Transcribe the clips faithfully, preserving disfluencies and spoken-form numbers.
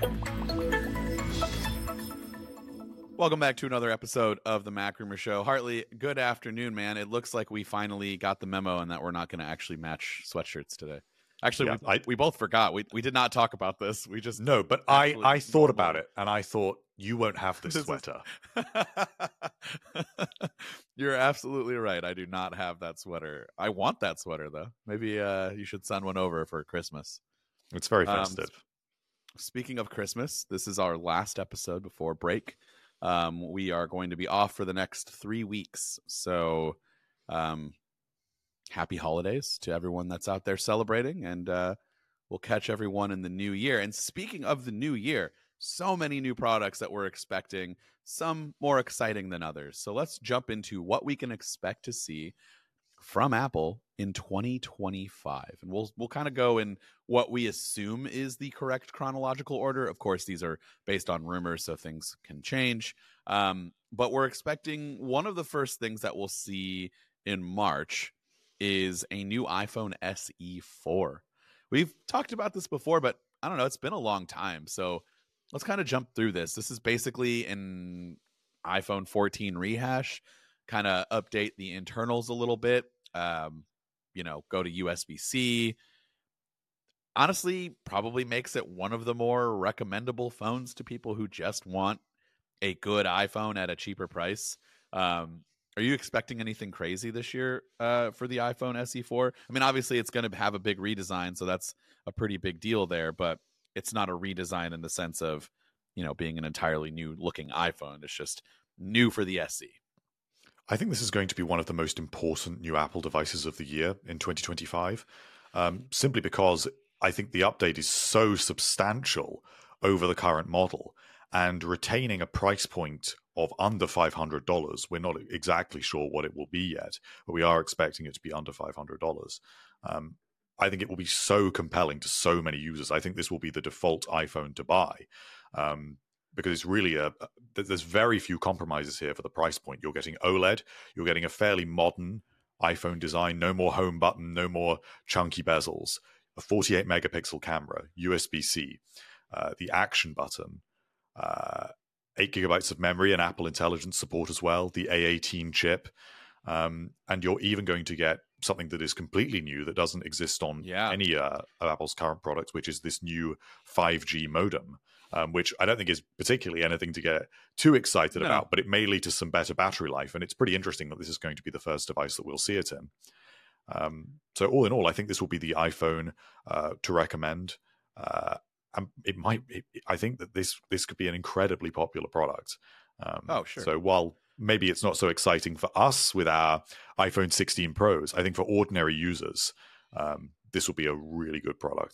Welcome back to another episode of the Mac Rumor Show. Hartley, good afternoon, man. It looks like we finally got the memo and that we're not going to actually match sweatshirts today. Actually, Yeah, we, I- we both forgot. We we did not talk about this. We just No, but I, actually I thought about normally- it, and I thought, you won't have this, This is- sweater. You're absolutely right. I do not have that sweater. I want that sweater, though. Maybe uh, you should send one over for Christmas. It's very Um, festive. Speaking of Christmas, this is our last episode before break. Um, we are going to be off for the next three weeks. So um, happy holidays to everyone that's out there celebrating. And uh, we'll catch everyone in the new year. And speaking of the new year, so many new products that we're expecting, some more exciting than others. So let's jump into what we can expect to see from Apple in twenty twenty-five. And we'll we'll kind of go in what we assume is the correct chronological order. Of course, these are based on rumors, so things can change. Um, but we're expecting one of the first things that we'll see in March is a new iPhone S E four. We've talked about this before, but I don't know, it's been a long time. So let's kind of jump through this. This is basically an iPhone fourteen rehash, kind of update the internals a little bit, um, you know, go to U S B C. Honestly, probably makes it one of the more recommendable phones to people who just want a good iPhone at a cheaper price. Um, are you expecting anything crazy this year uh, for the iPhone S E four? I mean, obviously, it's going to have a big redesign, so that's a pretty big deal there, but it's not a redesign in the sense of, you know, being an entirely new looking iPhone. It's just new for the S E. I think this is going to be one of the most important new Apple devices of the year in twenty twenty-five, um, simply because I think the update is so substantial over the current model, and retaining a price point of under five hundred dollars. We're not exactly sure what it will be yet, but we are expecting it to be under five hundred dollars. Um, I think it will be so compelling to so many users. I think this will be the default iPhone to buy. Um, because it's really a, there's very few compromises here for the price point. You're getting OLED, you're getting a fairly modern iPhone design, no more home button, no more chunky bezels, a forty-eight megapixel camera, U S B C, uh, the action button, uh, eight gigabytes of memory and Apple Intelligence support as well, the A eighteen chip, um, and you're even going to get something that is completely new that doesn't exist on Yeah. any uh, of Apple's current products, which is this new five G modem. Um, which I don't think is particularly anything to get too excited No. about, but it may lead to some better battery life. And it's pretty interesting that this is going to be the first device that we'll see it in. Um, so all in all, I think this will be the iPhone uh, to recommend. Uh, and it might, it, I think that this this could be an incredibly popular product. Um, Oh, sure. So while maybe it's not so exciting for us with our iPhone sixteen Pros, I think for ordinary users, um, this will be a really good product.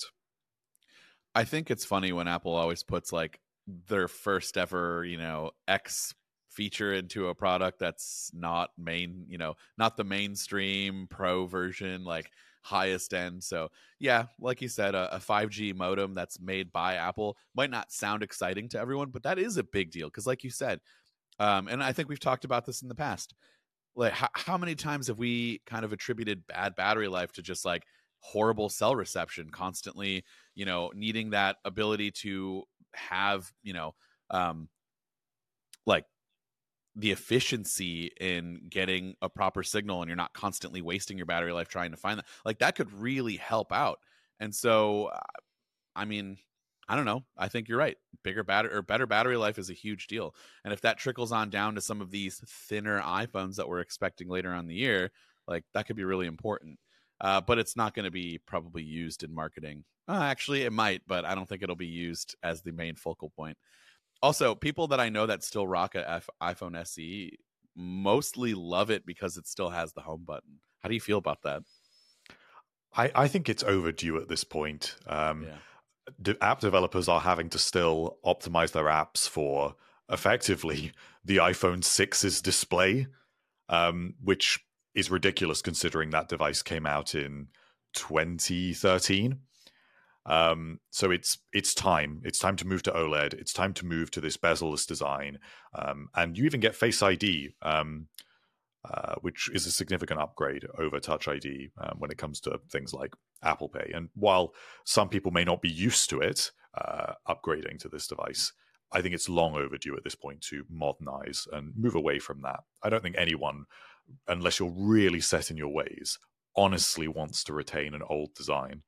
I think it's funny when Apple always puts like their first ever, you know, X feature into a product that's not main, you know, not the mainstream pro version, like highest end. So yeah, like you said, a, a five G modem that's made by Apple might not sound exciting to everyone, but that is a big deal. Cause like you said, um, and I think we've talked about this in the past, like how, how many times have we kind of attributed bad battery life to just like horrible cell reception, constantly, you know, needing that ability to have, you know, um, like the efficiency in getting a proper signal, and you're not constantly wasting your battery life trying to find that. Like that could really help out. And so, uh, I mean, I don't know. I think you're right. Bigger battery or better battery life is a huge deal. And if that trickles on down to some of these thinner iPhones that we're expecting later on in the year, like that could be really important. Uh, but it's not going to be probably used in marketing. Uh, actually, it might, but I don't think it'll be used as the main focal point. Also, people that I know that still rock a F- iPhone S E mostly love it because it still has the home button. How do you feel about that? I, I think it's overdue at this point. Um, Yeah. de- app developers are having to still optimize their apps for effectively the iPhone six's display, um, which is ridiculous considering that device came out in twenty thirteen. Um, so it's it's time. It's time to move to OLED. It's time to move to this bezel-less design. Um, and you even get Face I D, um, uh, which is a significant upgrade over Touch I D um, when it comes to things like Apple Pay. And while some people may not be used to it, uh, upgrading to this device. I think it's long overdue at this point to modernize and move away from that. I don't think anyone, unless you're really set in your ways, honestly wants to retain an old design.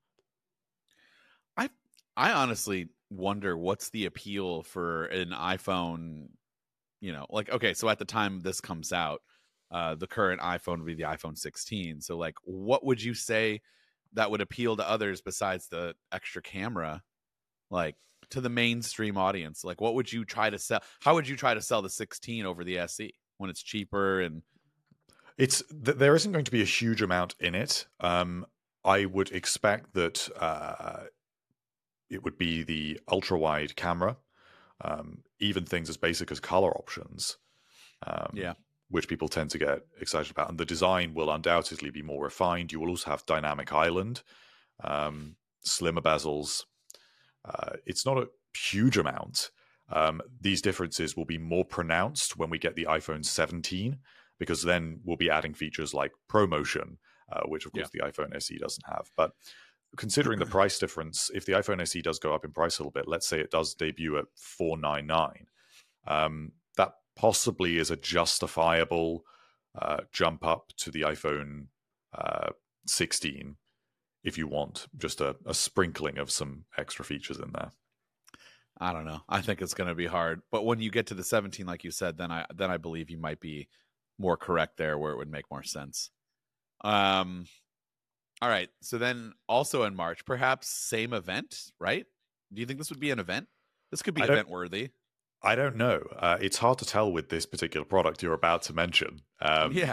I I honestly wonder what's the appeal for an iPhone, you know, like, okay, so at the time this comes out, uh, the current iPhone would be the iPhone sixteen. So like, what would you say that would appeal to others besides the extra camera, like to the mainstream audience? Like, what would you try to sell? How would you try to sell the sixteen over the S E when it's cheaper? And it's there isn't going to be a huge amount in it. Um, I would expect that uh, it would be the ultra wide camera, um, even things as basic as color options. Um, yeah. Which people tend to get excited about. And the design will undoubtedly be more refined. You will also have dynamic island, um, slimmer bezels. Uh, it's not a huge amount. Um, these differences will be more pronounced when we get the iPhone seventeen, because then we'll be adding features like ProMotion, uh, which of course yeah. the iPhone S E doesn't have. But considering the price difference, if the iPhone S E does go up in price a little bit, let's say it does debut at four ninety-nine, um, that possibly is a justifiable uh, jump up to the iPhone uh, sixteen if you want just a, a sprinkling of some extra features in there. I don't know. I think it's going to be hard. But when you get to the seventeen, like you said, then I then I believe you might be more correct there, where it would make more sense. Um. All right. So then also in March, perhaps same event, right? Do you think this would be an event? This could be event worthy. I don't know. Uh, it's hard to tell with this particular product you're about to mention. Um, yeah.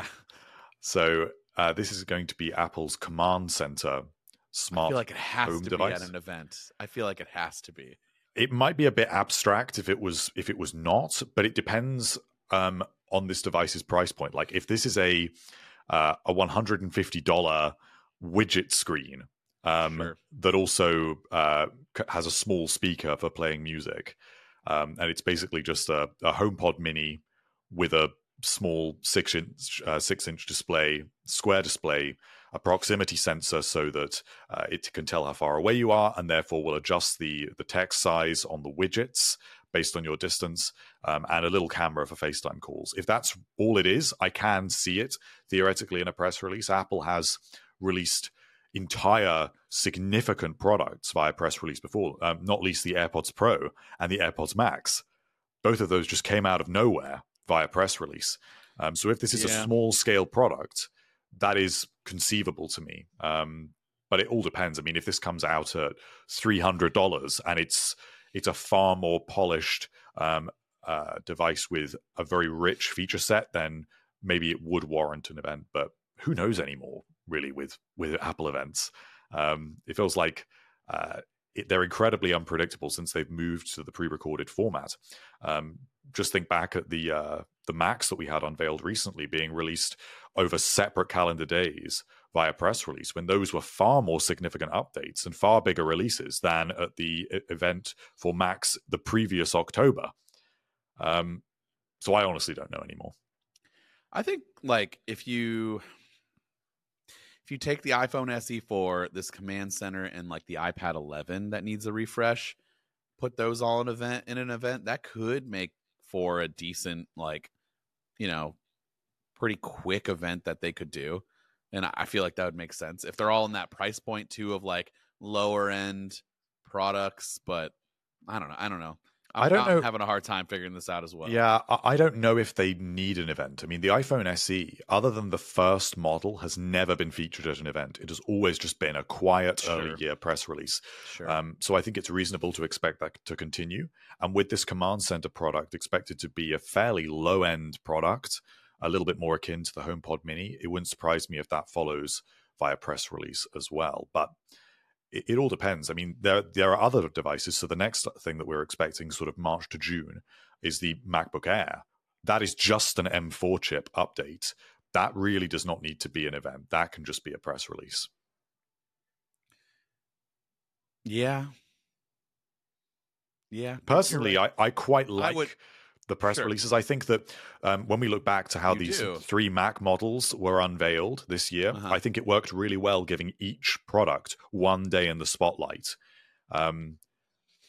So uh, this is going to be Apple's Command Center smart I feel like it has home to device. be at an event. I feel like it has to be. It might be a bit abstract if it was if it was not, but it depends um, on this device's price point. Like if this is a uh, a one hundred fifty dollars widget screen um, sure. that also uh, has a small speaker for playing music. Um, and it's basically just a, a HomePod Mini with a small six inch uh, six inch display, square display, a proximity sensor so that uh, it can tell how far away you are, and therefore will adjust the the text size on the widgets based on your distance, um, and a little camera for FaceTime calls. If that's all it is, I can see it theoretically in a press release. Apple has released entire significant products via press release before, um, not least the AirPods Pro and the AirPods Max. Both of those just came out of nowhere via press release. Um, so if this is yeah. a small scale product, that is conceivable to me. Um, but it all depends. I mean, if this comes out at three hundred dollars and it's it's a far more polished um, uh, device with a very rich feature set, then maybe it would warrant an event. But who knows anymore, really, with with Apple events. Um, it feels like uh, it, they're incredibly unpredictable since they've moved to the pre-recorded format. Um, just think back at the uh, the Macs that we had unveiled recently being released over separate calendar days via press release, when those were far more significant updates and far bigger releases than at the event for Macs the previous October. Um, so I honestly don't know anymore. I think, like, if you if you take the iPhone S E four, this Command Center, and like the iPad eleven that needs a refresh, put those all in event in an event, that could make for a decent, like, you know, pretty quick event that they could do. And I feel like that would make sense if they're all in that price point too, of like lower end products. But I don't know. I don't know. I'm, I don't I'm know. having a hard time figuring this out as well. Yeah, I don't know if they need an event. I mean, the iPhone S E, other than the first model, has never been featured at an event. It has always just been a quiet Sure. early year press release. Sure. Um, so I think it's reasonable to expect that to continue. And with this Command Center product expected to be a fairly low end product, a little bit more akin to the HomePod Mini, it wouldn't surprise me if that follows via press release as well. But it, it all depends. I mean, there there are other devices. So the next thing that we're expecting sort of March to June is the MacBook Air. That is just an M four chip update. That really does not need to be an event. That can just be a press release. Yeah. Yeah. Personally, right. I, I quite like I would... the press Sure. releases. I think that um, when we look back to how You these do. three Mac models were unveiled this year, Uh-huh. I think it worked really well giving each product one day in the spotlight. Um,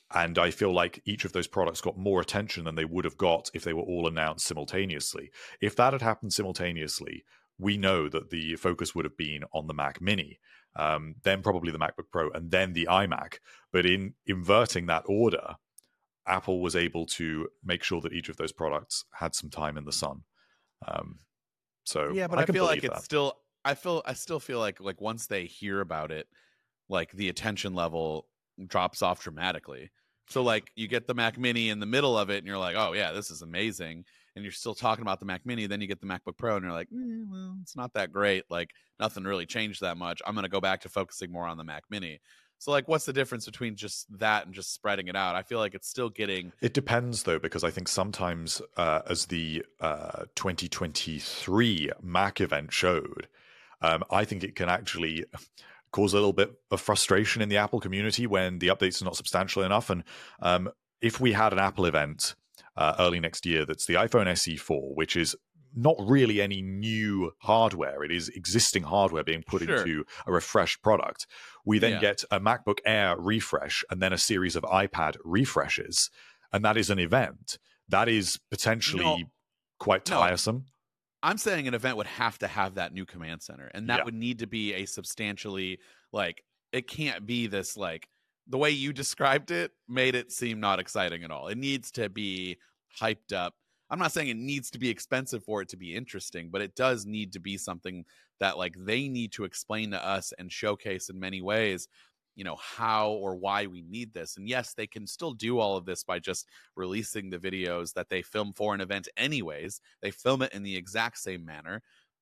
And I feel like each of those products got more attention than they would have got if they were all announced simultaneously. If that had happened simultaneously, we know that the focus would have been on the Mac Mini, um, then probably the MacBook Pro, and then the iMac. But in inverting that order, Apple was able to make sure that each of those products had some time in the sun. Um, so yeah, but I, I, can feel like believe it's that. still. I feel. I still feel like like once they hear about it, like the attention level drops off dramatically. So like you get the Mac Mini in the middle of it, and you're like, oh yeah, this is amazing. And you're still talking about the Mac Mini. Then you get the MacBook Pro, and you're like, eh, well, it's not that great. Like nothing really changed that much. I'm gonna go back to focusing more on the Mac Mini. So like, what's the difference between just that and just spreading it out? I feel like it's still getting. It depends, though, because I think sometimes, uh, as the uh, twenty twenty-three Mac event showed, um, I think it can actually cause a little bit of frustration in the Apple community when the updates are not substantial enough. And um, if we had an Apple event uh, early next year that's the iPhone S E four, which is not really any new hardware, it is existing hardware being put Sure. into a refreshed product. We then Yeah. get a MacBook Air refresh and then a series of iPad refreshes, and that is an event. That is potentially No. quite No. tiresome. I'm saying an event would have to have that new command center, and that Yeah. would need to be a substantially, like, it can't be this, like, the way you described it made it seem not exciting at all. It needs to be hyped up. I'm not saying it needs to be expensive for it to be interesting, but it does need to be something that like they need to explain to us and showcase in many ways, you know, how or why we need this. And yes, they can still do all of this by just releasing the videos that they film for an event anyways. They film it in the exact same manner.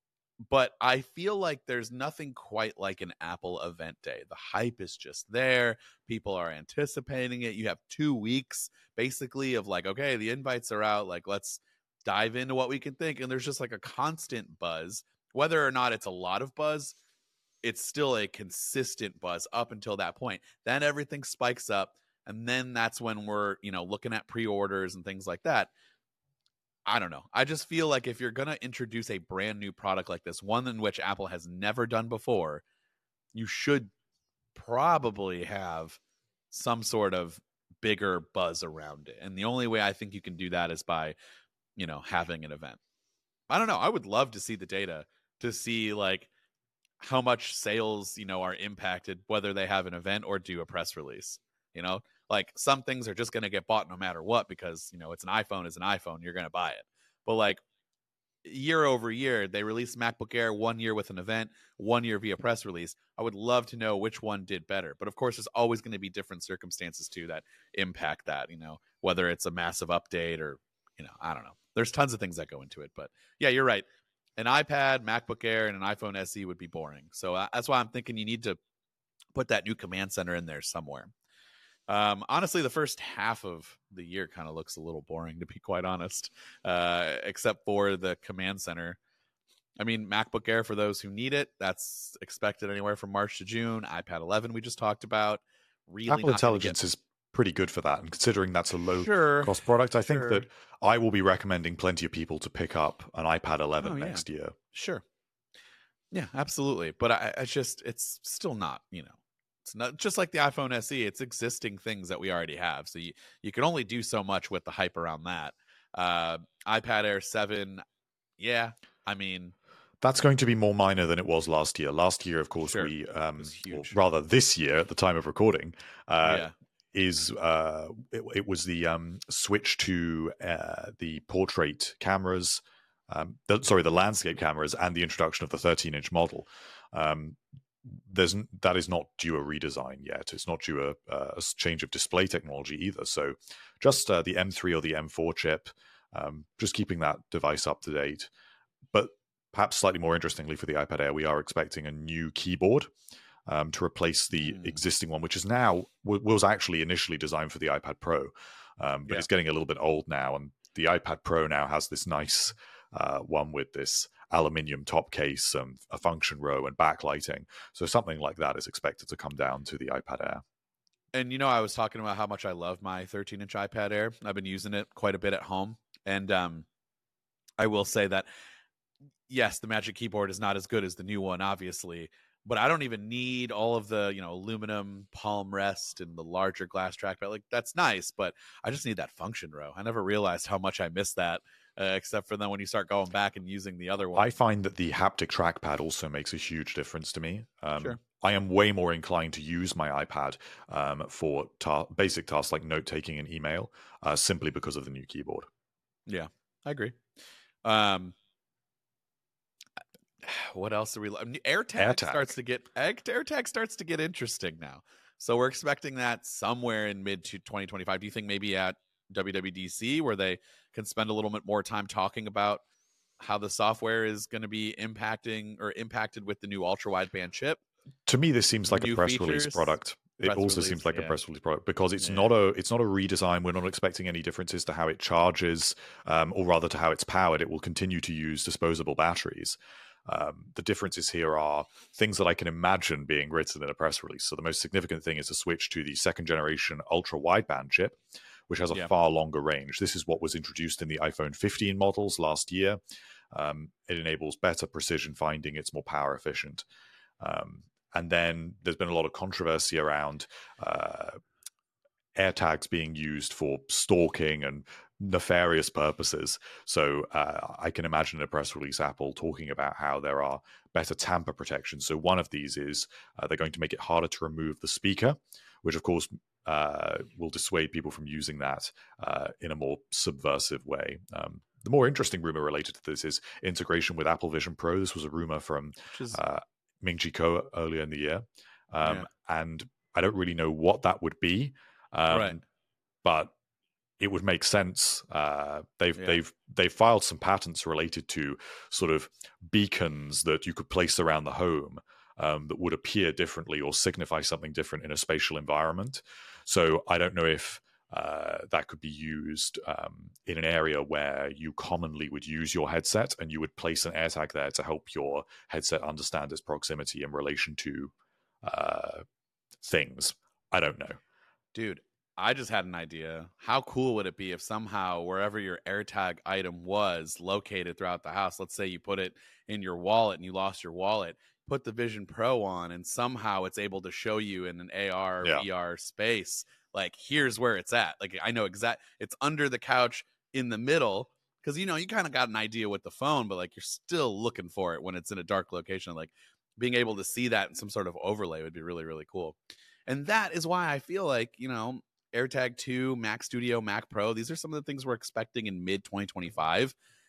But I feel like there's nothing quite like an Apple event day. The hype is just there. People are anticipating it. You have two weeks basically of like, okay, the invites are out. Like, let's dive into what we can think. And there's just like a constant buzz. Whether or not it's a lot of buzz, it's still a consistent buzz up until that point. Then everything spikes up. And then that's when we're, you know, looking at pre-orders and things like that. I don't know. I just feel like if you're going to introduce a brand new product like this, one in which Apple has never done before, you should probably have some sort of bigger buzz around it. And the only way I think you can do that is by, you know, having an event. I don't know. I would love to see the data to see like how much sales, you know, are impacted, whether they have an event or do a press release, you know? Like some things are just going to get bought no matter what because, you know, it's an iPhone is an iPhone. You're going to buy it. But like year over year, they released MacBook Air one year with an event, one year via press release. I would love to know which one did better. But of course, there's always going to be different circumstances too that impact that, you know, whether it's a massive update or, you know, I don't know. There's tons of things that go into it. But yeah, you're right. An iPad, MacBook Air, and an iPhone S E would be boring. So uh, that's why I'm thinking you need to put that new command center in there somewhere. Um, honestly, the first half of the year kind of looks a little boring, to be quite honest, uh, except for the command center. I mean, MacBook Air, for those who need it, that's expected anywhere from March to June. iPad eleven, we just talked about. Really Apple not gonna Intelligence get... is pretty good for that. And considering that's a low Sure, cost product, I think sure. that I will be recommending plenty of people to pick up an iPad eleven Oh, yeah. next year. Sure. Yeah, absolutely. But I, I just, it's still not, you know, it's not just like the iPhone S E. It's existing things that we already have. So you, you can only do so much with the hype around that. Uh, iPad Air seven, yeah, I mean, That's going to be more minor than it was last year. Last year, of course, Sure. we, um, was or huge. rather this year at the time of recording, uh, yeah, is uh, it, it was the um, switch to uh, the portrait cameras, um, the, sorry, the landscape cameras, and the introduction of the thirteen inch model. Um, there's n- that is not due a redesign yet. It's not due a, a change of display technology either. So just uh, the M three or the M four chip, um, just keeping that device up to date. But perhaps slightly more interestingly for the iPad Air, we are expecting a new keyboard um, to replace the Mm. existing one, which is now w- was actually initially designed for the iPad Pro, um, but Yeah. it's getting a little bit old now. And the iPad Pro now has this nice uh, one with this aluminium top case, um, a function row, and backlighting. So something like that is expected to come down to the iPad Air. And you know, I was talking about how much I love my thirteen inch iPad Air. I've been using it quite a bit at home, and um, I will say that yes, the Magic Keyboard is not as good as the new one, obviously, but I don't even need all of the, you know, aluminum palm rest and the larger glass trackpad. Like, that's nice, but I just need that function row. I never realized how much I miss that, uh, except for then when you start going back and using the other one. I find that the haptic trackpad also makes a huge difference to me. Um, Sure. I am way more inclined to use my iPad um, for ta- basic tasks like note taking and email, uh, simply because of the new keyboard. Yeah, I agree. Um, what else are we? I mean, AirTag, AirTag. starts to get AirTag starts to get interesting now. So we're expecting that somewhere in mid to twenty twenty-five. Do you think maybe at W W D C where they can spend a little bit more time talking about how the software is going to be impacting or impacted with the new ultra wideband chip? To me, this seems like a New press features? release product. It Press also release, seems like yeah. a press release product because it's Yeah. not a it's not a redesign. We're not expecting any differences to how it charges, um, or rather to how it's powered. It will continue to use disposable batteries. Um, the differences here are things that I can imagine being written in a press release. So the most significant thing is to switch to the second generation ultra wideband chip, which has a Yeah. far longer range. This is what was introduced in the iPhone fifteen models last year. Um, it enables better precision finding. It's more power efficient. Um, and then there's been a lot of controversy around uh, AirTags being used for stalking and nefarious purposes. So uh, I can imagine in a press release Apple talking about how there are better tamper protections. So one of these is uh, they're going to make it harder to remove the speaker, which of course uh, will dissuade people from using that uh, in a more subversive way. Um, the more interesting rumor related to this is integration with Apple Vision Pro. This was a rumor from Which is uh, Ming-Chi Kuo earlier in the year. Um, Yeah. And I don't really know what that would be. Um, Right. But it would make sense. Uh, they've Yeah. they've they've filed some patents related to sort of beacons that you could place around the home um, that would appear differently or signify something different in a spatial environment. So I don't know if uh, that could be used um, in an area where you commonly would use your headset, and you would place an AirTag there to help your headset understand its proximity in relation to uh, things. I don't know. Dude, I just had an idea. How cool would it be if somehow wherever your AirTag item was located throughout the house, let's say you put it in your wallet and you lost your wallet, put the Vision Pro on, and somehow it's able to show you in an A R, Yeah. V R space, like, here's where it's at. Like, I know exact, it's under the couch in the middle, because, you know, you kind of got an idea with the phone, but like you're still looking for it when it's in a dark location. Like, being able to see that in some sort of overlay would be really, really cool. And that is why I feel like, you know, AirTag two, Mac Studio, Mac Pro, these are some of the things we're expecting in mid twenty twenty-five.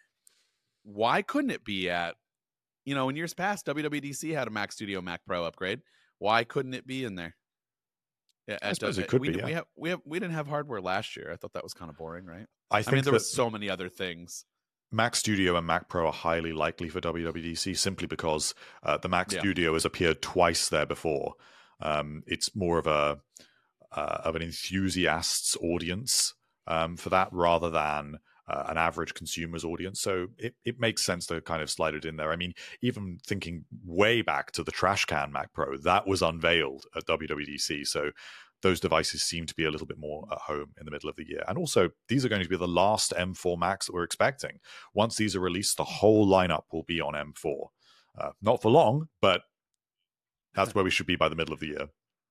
Why couldn't it be at, you know, in years past, W W D C had a Mac Studio, Mac Pro upgrade. Why couldn't it be in there? Yeah, I at, suppose uh, it could we, be. Yeah. we have we have we didn't have hardware last year. I thought that was kind of boring, right? I I think mean, there that was so many other things. Mac Studio and Mac Pro are highly likely for W W D C simply because uh, the Mac Yeah. Studio has appeared twice there before. Um, it's more of a uh, of an enthusiast's audience um, for that rather than uh, an average consumer's audience. So it, it makes sense to kind of slide it in there. I mean, even thinking way back to the trash can Mac Pro, that was unveiled at W W D C. So those devices seem to be a little bit more at home in the middle of the year. And also, these are going to be the last M four Macs that we're expecting. Once these are released, the whole lineup will be on M four. Uh, not for long, but that's where we should be by the middle of the year.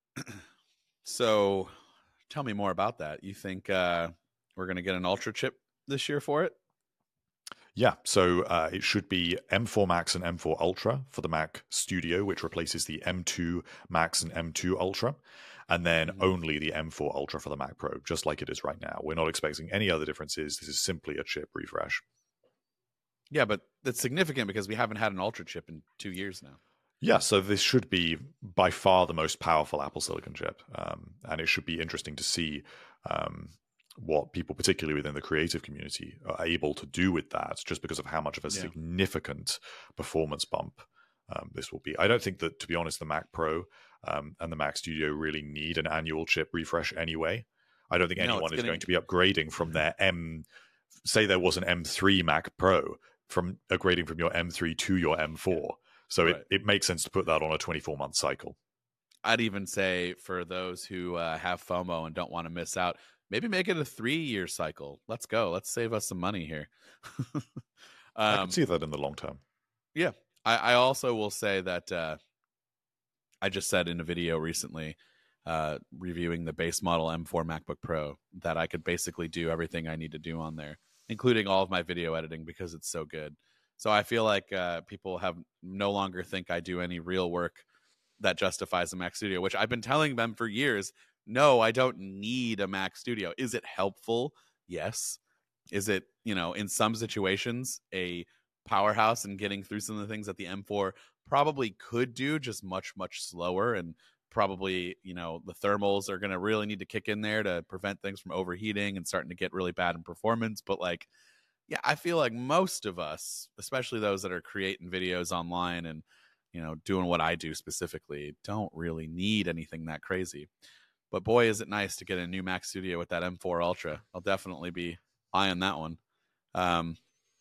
So tell me more about that. You think uh, we're going to get an Ultra chip this year for it? Yeah, so uh, it should be M four Max and M four Ultra for the Mac Studio, which replaces the M two Max and M two Ultra, and then Mhm. only the M four Ultra for the Mac Pro, just like it is right now. We're not expecting any other differences. This is simply a chip refresh. Yeah, but that's significant because we haven't had an Ultra chip in two years now. Yeah, so this should be by far the most powerful Apple Silicon chip, um, and it should be interesting to see um, what people, particularly within the creative community, are able to do with that, just because of how much of a Yeah. significant performance bump um, this will be. I don't think that, to be honest, the Mac Pro um, and the Mac Studio really need an annual chip refresh anyway. I don't think No, it's anyone is getting- going to be upgrading from their M. Say there was an M three Mac Pro, from upgrading from your M three to your M four. So Right. it, it makes sense to put that on a twenty-four month cycle. I'd even say for those who uh, have FOMO and don't want to miss out, maybe make it a three-year cycle. Let's go. Let's save us some money here. I um, can see that in the long term. yeah. I, I also will say that uh, I just said in a video recently, uh, reviewing the base model M four MacBook Pro, that I could basically do everything I need to do on there, including all of my video editing, because it's so good. So I feel like uh, people have no longer think I do any real work that justifies a Mac Studio, which I've been telling them for years. No, I don't need a Mac Studio. Is it helpful? Yes. Is it, you know, in some situations, a powerhouse in getting through some of the things that the M four probably could do, just much, much slower, and probably, you know, the thermals are going to really need to kick in there to prevent things from overheating and starting to get really bad in performance. But like, yeah, I feel like most of us, especially those that are creating videos online and, you know, doing what I do specifically, don't really need anything that crazy. But boy, is it nice to get a new Mac Studio with that M four Ultra. I'll definitely be eyeing that one. Um,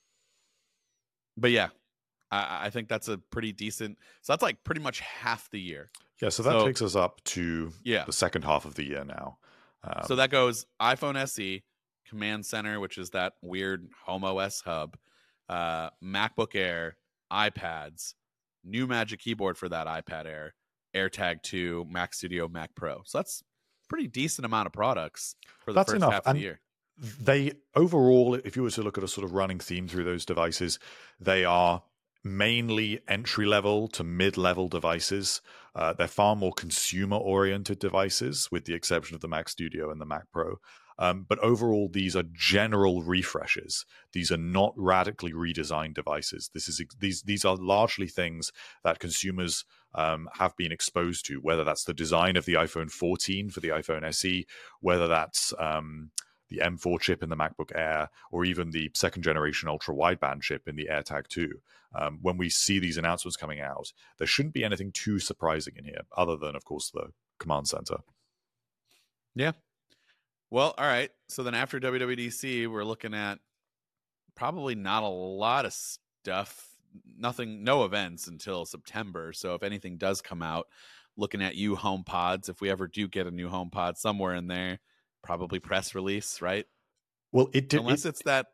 but yeah, I, I think that's a pretty decent. So that's like pretty much half the year. Yeah, so that So- takes us up to Yeah. the second half of the year now. Um, So that goes iPhone S E, Command Center, which is that weird Home O S hub, uh, MacBook Air, iPads, new Magic Keyboard for that iPad Air, AirTag two, Mac Studio, Mac Pro. So that's a pretty decent amount of products for the That's first enough. half of And the year. they overall, if you were to look at a sort of running theme through those devices, they are mainly entry level to mid level devices. Uh, they're far more consumer oriented devices, with the exception of the Mac Studio and the Mac Pro. Um, but overall, these are general refreshes. These are not radically redesigned devices. This is these these are largely things that consumers um, have been exposed to, whether that's the design of the iPhone fourteen for the iPhone S E, whether that's um, the M four chip in the MacBook Air, or even the second generation ultra wideband chip in the AirTag two. Um, when we see these announcements coming out, there shouldn't be anything too surprising in here, other than, of course, the command center. Yeah. Well, all right. So then after W W D C, we're looking at probably not a lot of stuff, nothing, no events until September. So if anything does come out, looking at you HomePods, if we ever do get a new HomePod somewhere in there, probably press release, right? Well, it did. Unless it, it's that.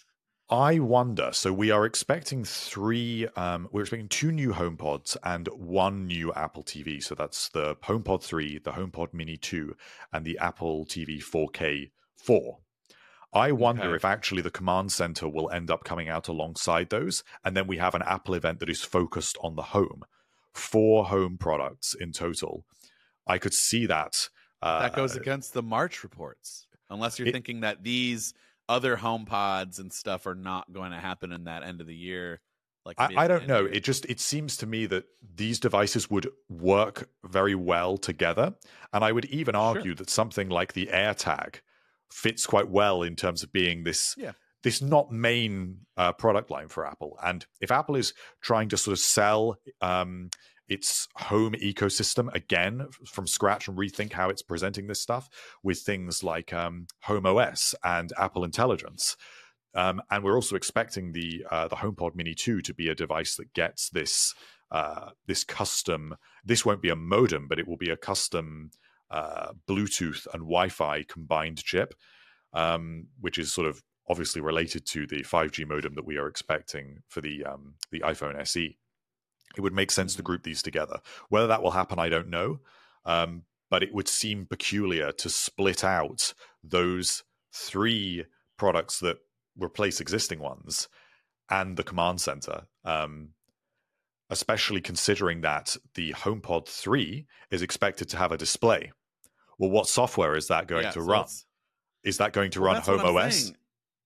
I wonder. So we are expecting three. Um, we're expecting two new HomePods and one new Apple T V. So that's the HomePod three, the HomePod Mini two, and the Apple T V four K four. I wonder Okay. if actually the command center will end up coming out alongside those, and then we have an Apple event that is focused on the home. Four home products in total. I could see that. Uh, That goes against the March reports, unless you're it- thinking that these other HomePods and stuff are not going to happen in that end of the year. Like I, mid- I don't end know. year. It just it seems to me that these devices would work very well together, and I would even Sure. argue that something like the AirTag fits quite well in terms of being this Yeah. this not main uh, product line for Apple. And if Apple is trying to sort of sell um, its home ecosystem again from scratch and rethink how it's presenting this stuff with things like um, Home O S and Apple Intelligence. Um, and we're also expecting the uh, the HomePod Mini two to be a device that gets this uh, this custom. This won't be a modem, but it will be a custom uh, Bluetooth and Wi-Fi combined chip, um, which is sort of obviously related to the five G modem that we are expecting for the um, the iPhone S E. It would make sense to group these together. Whether that will happen, I don't know. Um, but it would seem peculiar to split out those three products that replace existing ones and the command center, um, especially considering that the HomePod three is expected to have a display. Well, what software is that going Yeah, to so run? it's- Is that going to Well, run that's what Home I'm O S? saying.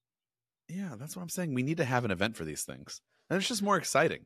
Yeah, that's what I'm saying. We need to have an event for these things. And it's just more exciting.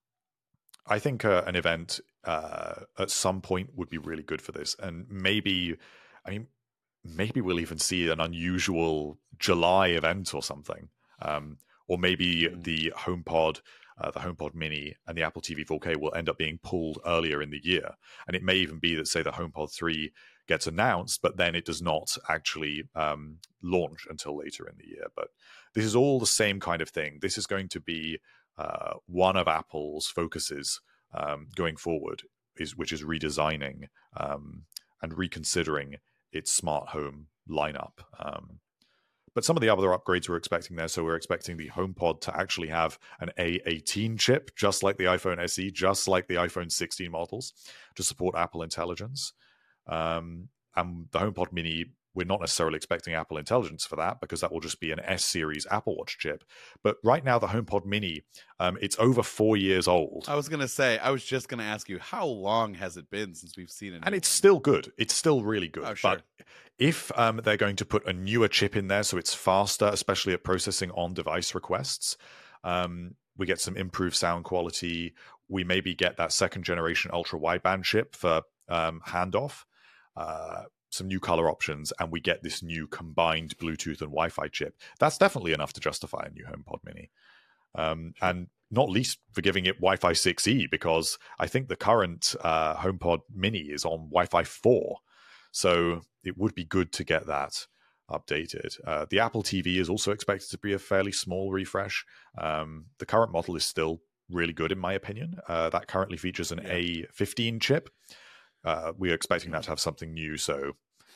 I think uh, an event uh, at some point would be really good for this. And maybe, I mean, maybe we'll even see an unusual July event or something. Um, or maybe Mm. the HomePod, uh, the HomePod Mini and the Apple T V four K will end up being pulled earlier in the year. And it may even be that, say, the HomePod three gets announced, but then it does not actually um, launch until later in the year. But this is all the same kind of thing. This is going to be uh, one of Apple's focuses um, going forward, is which is redesigning um, and reconsidering its smart home lineup. Um, But some of the other upgrades we're expecting there, so we're expecting the HomePod to actually have an A eighteen chip, just like the iPhone S E, just like the iPhone sixteen models, to support Apple Intelligence. Um, and the HomePod Mini, we're not necessarily expecting Apple Intelligence for that, because that will just be an S-series Apple Watch chip. But right now, the HomePod Mini, um, it's over four years old. I was going to say, I was just going to ask you, how long has it been since we've seen it? And it's still good. It's still really good. Oh, sure. But if um, they're going to put a newer chip in there so it's faster, especially at processing on-device requests, um, we get some improved sound quality. We maybe get that second-generation ultra-wideband chip for um, handoff, uh, some new color options, and we get this new combined Bluetooth and Wi-Fi chip. That's definitely enough to justify a new HomePod Mini. Um, sure. And not least for giving it Wi-Fi six E, because I think the current uh, HomePod Mini is on Wi-Fi four. So it would be good to get that updated. Uh, the Apple T V is also expected to be a fairly small refresh. Um, the current model is still really good, in my opinion. Uh, that currently features an yeah. A fifteen chip. Uh, we are expecting that to have something new, so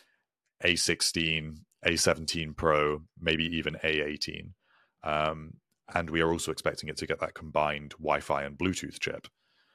A sixteen, A seventeen Pro, maybe even A eighteen. Um, and we are also expecting it to get that combined Wi-Fi and Bluetooth chip.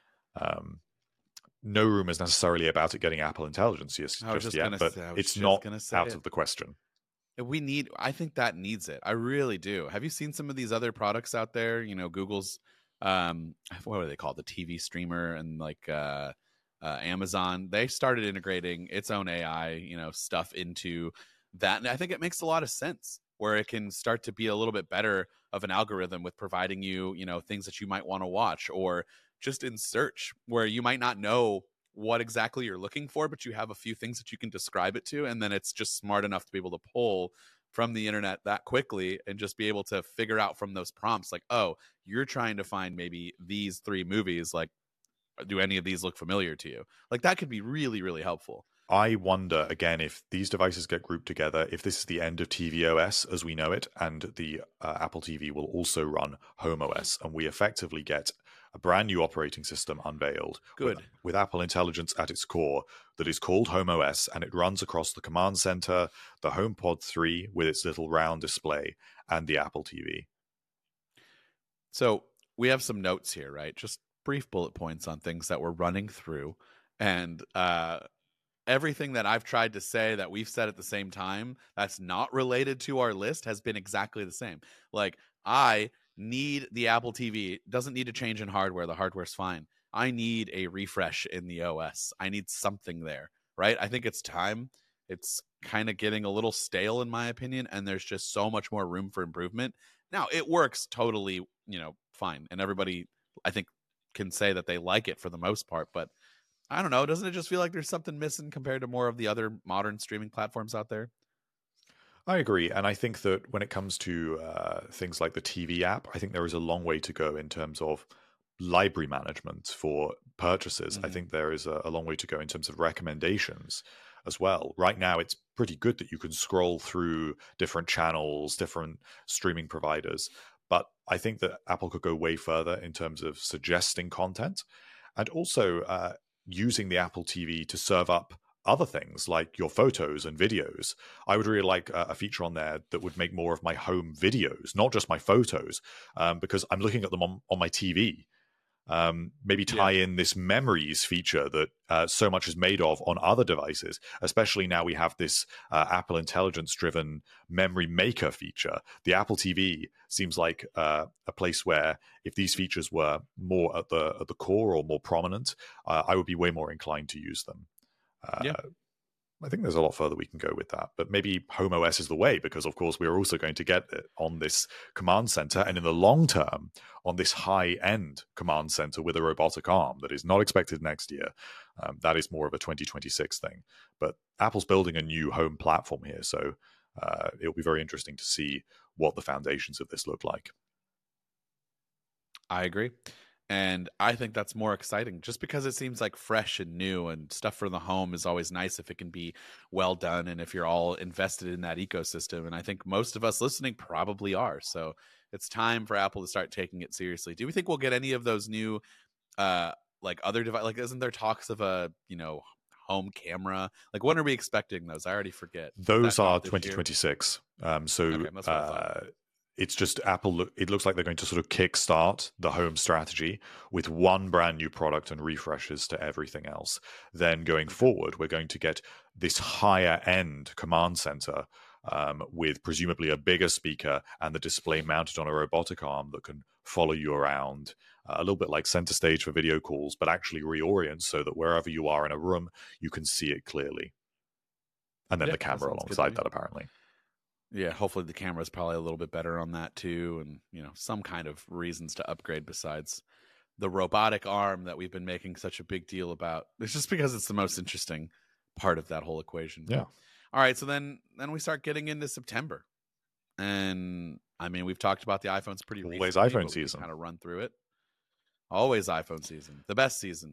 Um, no rumors necessarily about it getting Apple Intelligence just, just yet, but say, it's not out it. of the question. We need, I think that needs it. I really do. Have you seen some of these other products out there? You know, Google's, um, what are they called? The T V streamer, and like, uh, Uh, Amazon, they started integrating its own A I, you know, stuff into that. And I think it makes a lot of sense, where it can start to be a little bit better of an algorithm with providing you, you know, things that you might want to watch, or just in search where you might not know what exactly you're looking for, but you have a few things that you can describe it to. And then it's just smart enough to be able to pull from the internet that quickly and just be able to figure out from those prompts, like, oh, you're trying to find maybe these three movies, like, do any of these look familiar to you? Like, that could be really, really helpful. I wonder, again, if these devices get grouped together, if this is the end of tvOS as we know it, and the uh, Apple T V will also run HomeOS, and we effectively get a brand new operating system unveiled. Good. With, with Apple Intelligence at its core, that is called HomeOS, and it runs across the Command Center, the HomePod three with its little round display, and the Apple T V. So we have some notes here, right? Just brief bullet points on things that we're running through, and uh everything that I've tried to say that we've said at the same time that's not related to our list has been exactly the same. Like, I need the Apple T V. It doesn't need to change in hardware. The hardware's fine. I need a refresh in the O S. I need something there, right? I think it's time. It's kind of getting a little stale, in my opinion, and there's just so much more room for improvement. Now, it works totally, you know, fine, and everybody, I think, can say that they like it for the most part, but I don't know, doesn't it just feel like there's something missing compared to more of the other modern streaming platforms out there? I agree, and I think that when it comes to uh, things like the T V app, I think there is a long way to go in terms of library management for purchases. Mm-hmm. I think there is a, a long way to go in terms of recommendations as well. Right now, it's pretty good that you can scroll through different channels, different streaming providers. But I think that Apple could go way further in terms of suggesting content, and also uh, using the Apple T V to serve up other things like your photos and videos. I would really like a, a feature on there that would make more of my home videos, not just my photos, um, because I'm looking at them on, on my T V. Um, maybe tie yeah. in this memories feature that uh, so much is made of on other devices, especially now we have this uh, Apple Intelligence-driven memory maker feature. The Apple T V seems like uh, a place where if these features were more at the at the core or more prominent, uh, I would be way more inclined to use them. Uh, yeah. I think there's a lot further we can go with that, but maybe HomeOS is the way, because of course we're also going to get it on this command center, and in the long term on this high-end command center with a robotic arm that is not expected next year. Um, that is more of a twenty twenty-six thing, but Apple's building a new home platform here, so uh, it'll be very interesting to see what the foundations of this look like. I agree. And I think that's more exciting, just because it seems like fresh and new, and stuff for the home is always nice if it can be well done and if you're all invested in that ecosystem. And I think most of us listening probably are. So it's time for Apple to start taking it seriously. Do we think we'll get any of those new, uh, like other devices? Like, isn't there talks of a, you know, home camera? Like, when are we expecting those? I already forget. Those are twenty twenty-six. Um, so okay, that's what I thought. uh, it's just Apple. Look, it looks like they're going to sort of kickstart the home strategy with one brand new product and refreshes to everything else. Then going forward, we're going to get this higher end command center um, with presumably a bigger speaker and the display mounted on a robotic arm that can follow you around, uh, a little bit like Center Stage for video calls, but actually reorient so that wherever you are in a room, you can see it clearly. And then Yeah, the that camera sounds good to alongside me. that, apparently. Yeah, hopefully the camera is probably a little bit better on that too, and you know, some kind of reasons to upgrade besides the robotic arm that we've been making such a big deal about. It's just because it's the most interesting part of that whole equation. Yeah. All right, so then then we start getting into September, and I mean, we've talked about the iPhones pretty Always recently, iPhone but we season. kind of run through it. Always iPhone season, the best season.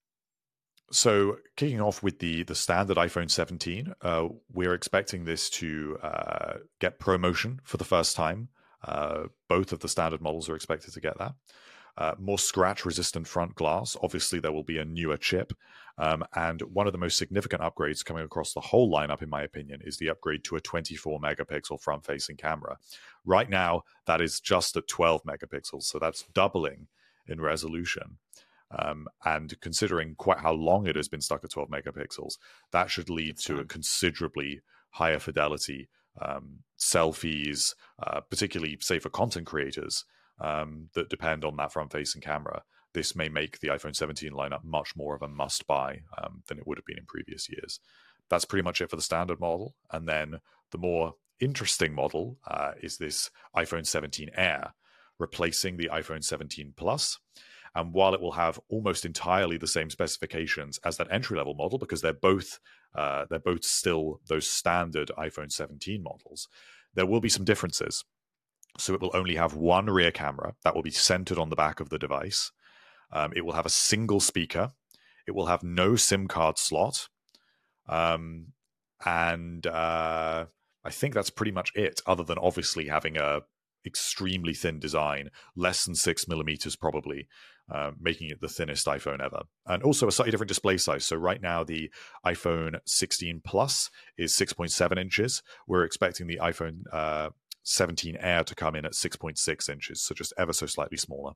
So kicking off with the the standard iPhone seventeen, uh, we're expecting this to uh, get ProMotion for the first time. Uh, both of the standard models are expected to get that. Uh, more scratch-resistant front glass. Obviously, there will be a newer chip. Um, and one of the most significant upgrades coming across the whole lineup, in my opinion, is the upgrade to a twenty-four megapixel front-facing camera. Right now, that is just at twelve megapixels, so that's doubling in resolution. Um, and considering quite how long it has been stuck at twelve megapixels, that should lead It's to time. a considerably higher fidelity um, selfies, uh, particularly, say, for content creators um, that depend on that front-facing camera. This may make the iPhone seventeen lineup much more of a must-buy um, than it would have been in previous years. That's pretty much it for the standard model. And then the more interesting model uh, is this iPhone seventeen Air, replacing the iPhone seventeen Plus. And while it will have almost entirely the same specifications as that entry-level model, because they're both uh, they're both still those standard iPhone seventeen models, there will be some differences. So it will only have one rear camera that will be centered on the back of the device. Um, it will have a single speaker. It will have no SIM card slot. Um, and uh, I think that's pretty much it, other than obviously having a extremely thin design, less than six millimeters probably, uh, making it the thinnest iPhone ever. And also a slightly different display size. So right now the iPhone sixteen Plus is six point seven inches. We're expecting the iPhone uh, seventeen Air to come in at six point six inches, so just ever so slightly smaller.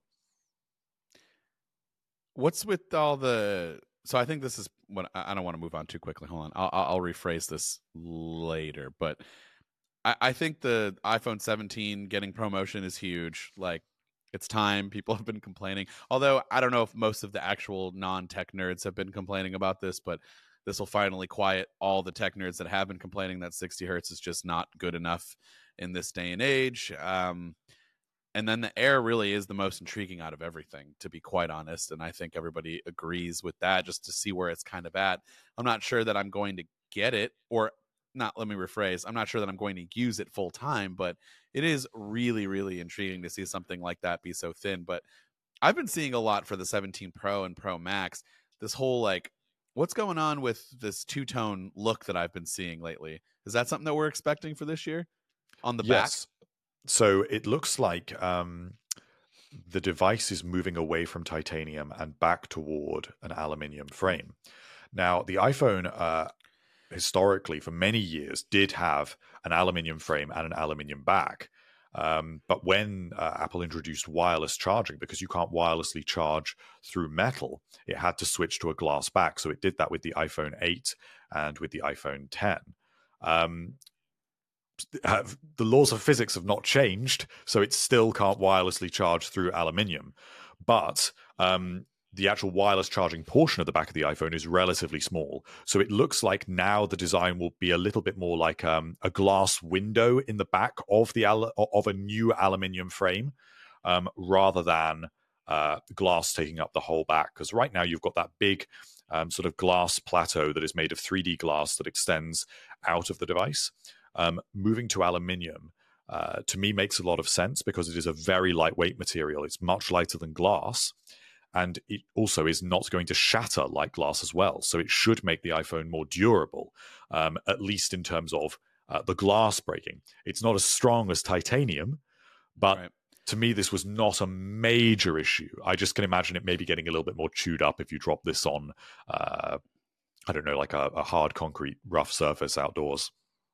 What's with all the... So I think this is what... I don't want to move on too quickly. Hold on. I'll, I'll rephrase this later, but I, I think the iPhone seventeen getting ProMotion is huge. Like, it's time. People have been complaining. Although, I don't know if most of the actual non-tech nerds have been complaining about this, but this will finally quiet all the tech nerds that have been complaining that sixty hertz is just not good enough in this day and age. Um, and then the Air really is the most intriguing out of everything, to be quite honest. And I think everybody agrees with that, just to see where it's kind of at. I'm not sure that I'm going to get it, or not, let me rephrase. I'm not sure that I'm going to use it full time, but it is really, really intriguing to see something like that be so thin. But I've been seeing a lot for the seventeen Pro and Pro Max, this whole like, what's going on with this two-tone look that I've been seeing lately? Is that something that we're expecting for this year on the Yes. back? So it looks like um, the device is moving away from titanium and back toward an aluminium frame. Now, the iPhone uh, historically, for many years, did have an aluminium frame and an aluminium back. Um, but when uh, Apple introduced wireless charging, because you can't wirelessly charge through metal, it had to switch to a glass back. So it did that with the iPhone eight and with the iPhone ten. Um, uh, the laws of physics have not changed, so it still can't wirelessly charge through aluminium. But um, the actual wireless charging portion of the back of the iPhone is relatively small. So it looks like now the design will be a little bit more like um, a glass window in the back of the al- of a new aluminium frame, um, rather than uh, glass taking up the whole back. Because right now you've got that big um, sort of glass plateau that is made of three D glass that extends out of the device. Um, moving to aluminium, uh, to me, makes a lot of sense because it is a very lightweight material. It's much lighter than glass. And it also is not going to shatter like glass as well. So it should make the iPhone more durable, um, at least in terms of uh, the glass breaking. It's not as strong as titanium, but right. To me, this was not a major issue. I just can imagine it maybe getting a little bit more chewed up if you drop this on uh, I don't know, like a, a hard concrete rough surface outdoors.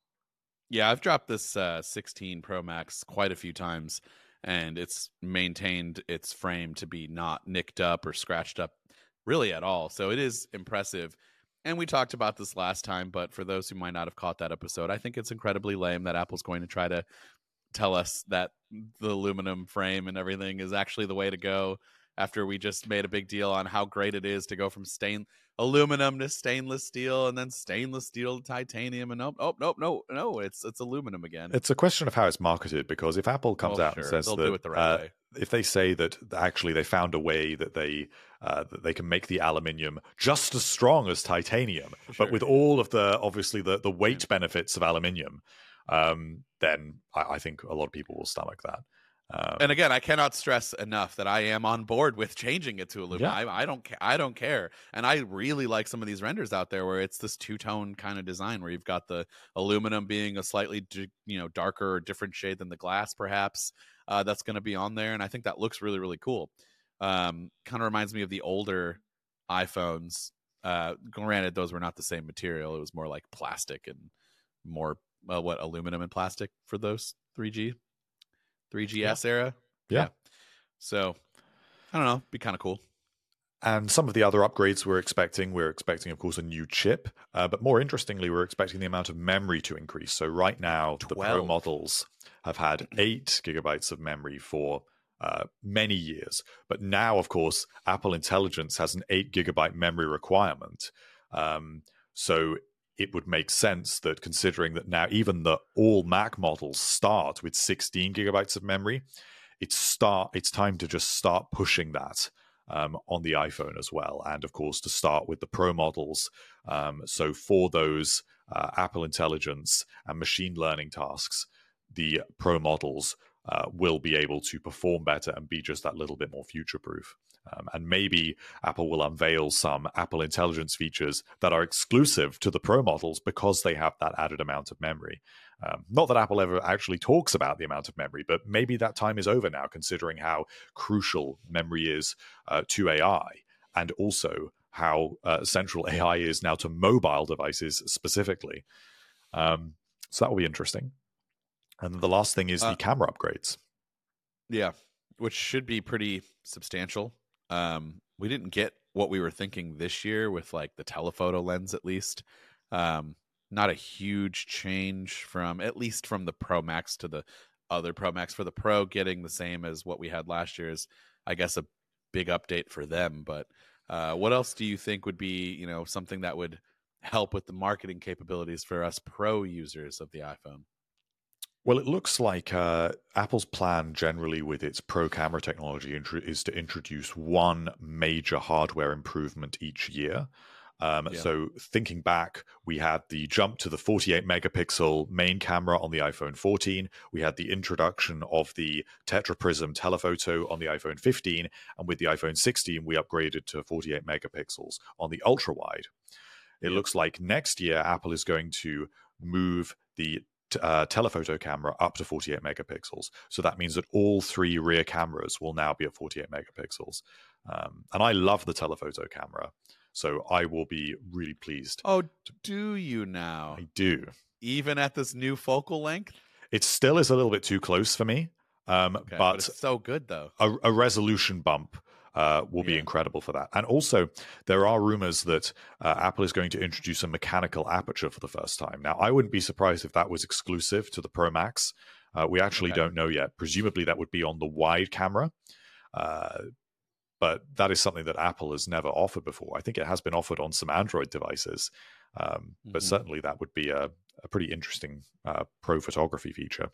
Yeah, I've dropped this uh, sixteen Pro Max quite a few times, and it's maintained its frame to be not nicked up or scratched up really at all. So it is impressive. And we talked about this last time, but for those who might not have caught that episode, I think it's incredibly lame that Apple's going to try to tell us that the aluminum frame and everything is actually the way to go after we just made a big deal on how great it is to go from stain aluminum to stainless steel and then stainless steel to titanium, and nope, nope, nope, no, no, it's it's aluminum again. It's a question of how it's marketed, because if Apple comes well, out sure. and says They'll that do it the right uh, way. if they say that actually they found a way that they uh, that they can make the aluminium just as strong as titanium, Sure. but with all of the obviously the the weight yeah. benefits of aluminium, um, then I, I think a lot of people will stomach that. Um, and again, I cannot stress enough that I am on board with changing it to aluminum. Yeah. I, I don't, I don't care, and I really like some of these renders out there where it's this two-tone kind of design where you've got the aluminum being a slightly, you know, darker or different shade than the glass, perhaps. Uh, that's going to be on there, and I think that looks really, really cool. Um, kind of reminds me of the older iPhones. Uh, granted, those were not the same material; it was more like plastic and more uh, what aluminum and plastic for those three G. three G S yeah. era. Yeah. yeah. So, I don't know. Be kind of cool. And some of the other upgrades we're expecting, we're expecting, of course, a new chip. Uh, but more interestingly, we're expecting the amount of memory to increase. So right now, twelve. The Pro models have had eight gigabytes of memory for uh, many years. But now, of course, Apple Intelligence has an eight gigabyte memory requirement. Um, so it would make sense that, considering that now even the all Mac models start with sixteen gigabytes of memory, it's start it's time to just start pushing that um, on the iPhone as well. And of course, to start with the Pro models. Um, so for those uh, Apple Intelligence and machine learning tasks, the Pro models uh, will be able to perform better and be just that little bit more future-proof. Um, and maybe Apple will unveil some Apple Intelligence features that are exclusive to the Pro models because they have that added amount of memory. Um, not that Apple ever actually talks about the amount of memory, but maybe that time is over now, considering how crucial memory is uh, to A I, and also how uh, central A I is now to mobile devices specifically. Um, so that will be interesting. And the last thing is uh, the camera upgrades. Yeah, which should be pretty substantial. Um, we didn't get what we were thinking this year with like the telephoto lens, at least. Um, not a huge change from, at least from the Pro Max to the other Pro Max. For the Pro, getting the same as what we had last year is, I guess, a big update for them. But uh, what else do you think would be, you know, something that would help with the marketing capabilities for us Pro users of the iPhone? Well, it looks like uh, Apple's plan generally with its Pro camera technology is to introduce one major hardware improvement each year. Um, yeah. So thinking back, we had the jump to the forty-eight megapixel main camera on the iPhone fourteen. We had the introduction of the tetraprism telephoto on the iPhone fifteen. And with the iPhone sixteen, we upgraded to forty-eight megapixels on the ultra wide. It yeah. looks like next year, Apple is going to move the Uh, telephoto camera up to forty-eight megapixels. So that means that all three rear cameras will now be at forty-eight megapixels. Um, and I love the telephoto camera. So I will be really pleased. Oh, do you now? I do. Even at this new focal length? It still is a little bit too close for me. Um, okay, but, but it's so good, though. A, a resolution bump Uh, will be yeah. incredible for that. And also, there are rumors that uh, Apple is going to introduce a mechanical aperture for the first time. Now, I wouldn't be surprised if that was exclusive to the Pro Max. Uh, we actually okay. don't know yet. Presumably, that would be on the wide camera. Uh, but that is something that Apple has never offered before. I think it has been offered on some Android devices. Um, mm-hmm. But certainly, that would be a, a pretty interesting uh, Pro photography feature.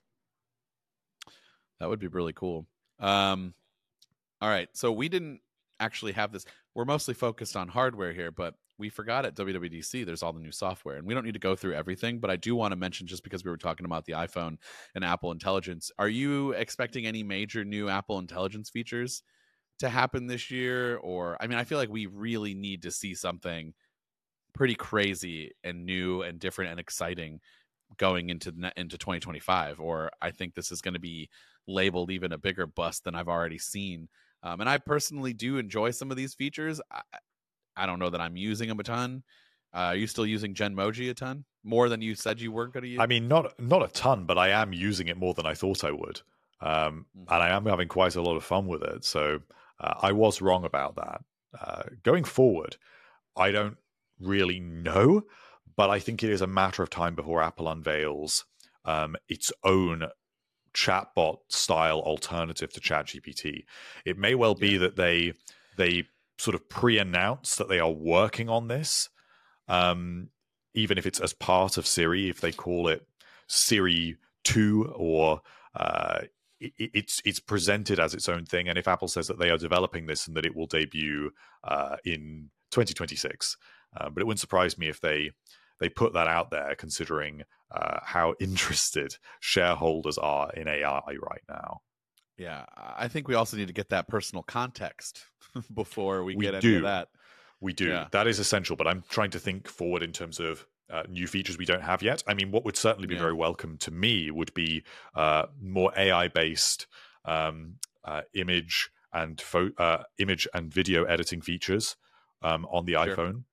That would be really cool. Um, All right, so we didn't actually have this. We're mostly focused on hardware here, but we forgot at W W D C there's all the new software, and we don't need to go through everything, but I do want to mention, just because we were talking about the iPhone and Apple Intelligence, are you expecting any major new Apple Intelligence features to happen this year? Or, I mean, I feel like we really need to see something pretty crazy and new and different and exciting going into into twenty twenty-five, or I think this is going to be labeled even a bigger bust than I've already seen. Um, and I personally do enjoy some of these features. I, I don't know that I'm using them a ton. Uh, are you still using Genmoji a ton? More than you said you weren't going to use? I mean, not not a ton, but I am using it more than I thought I would. Um, Mhm. and I am having quite a lot of fun with it. So uh, I was wrong about that. Uh, going forward, I don't really know, but I think it is a matter of time before Apple unveils um, its own chatbot style alternative to ChatGPT. It may well be Yeah. that they they sort of pre-announce that they are working on this, um, even if it's as part of Siri, if they call it Siri two, or uh, it, it's it's presented as its own thing. And if Apple says that they are developing this and that it will debut uh, in twenty twenty-six, uh, but it wouldn't surprise me if they they put that out there, considering uh, how interested shareholders are in A I right now. Yeah, I think we also need to get that personal context before we, We get any do. of that. We do. Yeah. That is essential, but I'm trying to think forward in terms of uh, new features we don't have yet. I mean, what would certainly be Yeah. very welcome to me would be uh, more A I-based um, uh, image and fo- uh, image and video editing features um, on the Sure. iPhone,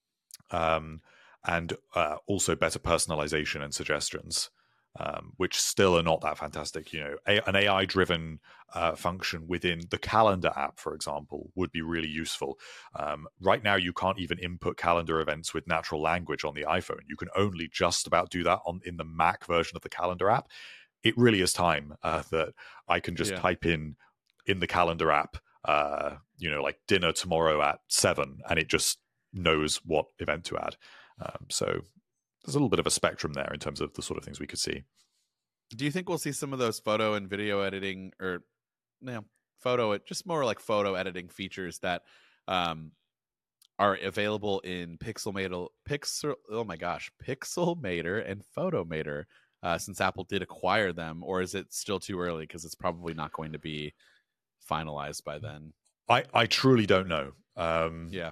um, and uh, also better personalization and suggestions. Um, which still are not that fantastic. You know, a, an A I-driven uh, function within the Calendar app, for example, would be really useful. Um, right now, you can't even input calendar events with natural language on the iPhone. You can only just about do that on in the Mac version of the Calendar app. It really is time uh, that I can just Yeah. type in in the Calendar app, uh, you know, like dinner tomorrow at seven, and it just knows what event to add. Um, so there's a little bit of a spectrum there in terms of the sort of things we could see. Do you think we'll see some of those photo and video editing, or no, photo, just more like photo editing features that um, are available in Pixelmator, Pixel, oh my gosh, Pixelmator and Photomator, uh, since Apple did acquire them, or is it still too early because it's probably not going to be finalized by then? I, I truly don't know. Um, Yeah.